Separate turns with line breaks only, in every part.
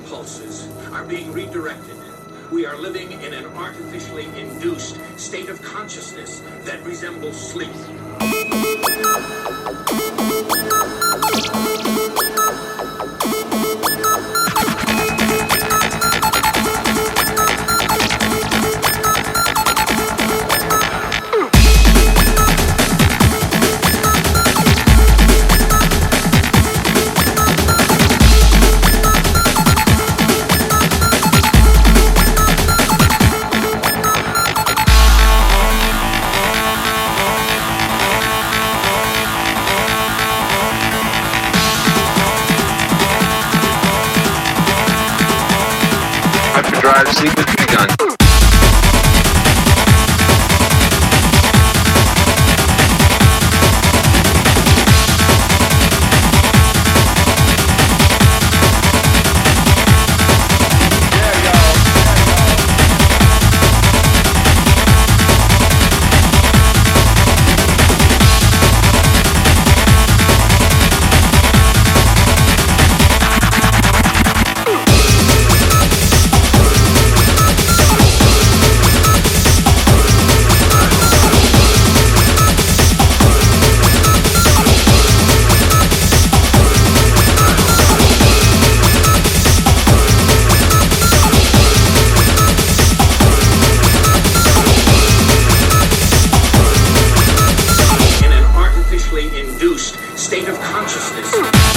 impulses are being redirected. We are living in an artificially induced state of consciousness that resembles sleep.
Hyperdrive sequence begun.
Induced state of consciousness.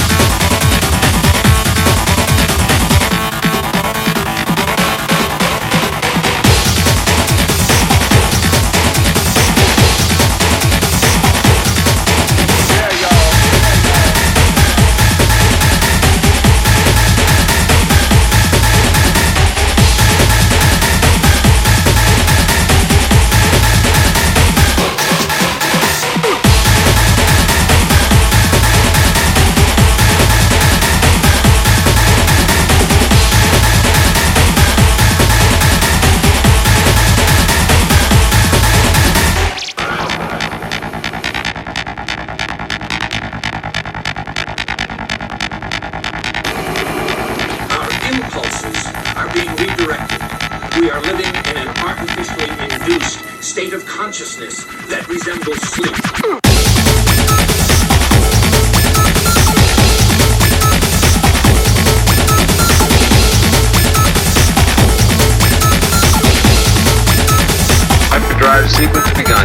We are living in an artificially induced state of consciousness that resembles sleep.
Hyperdrive sequence begun.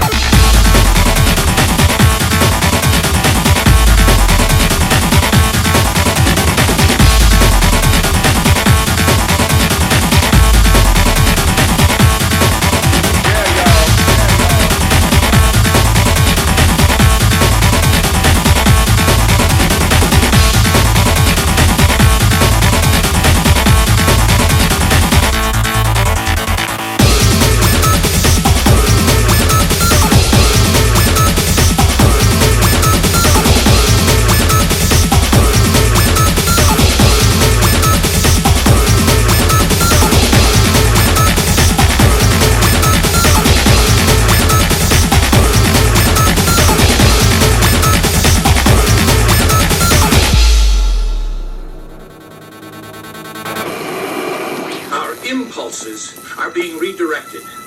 Impulses are being redirected.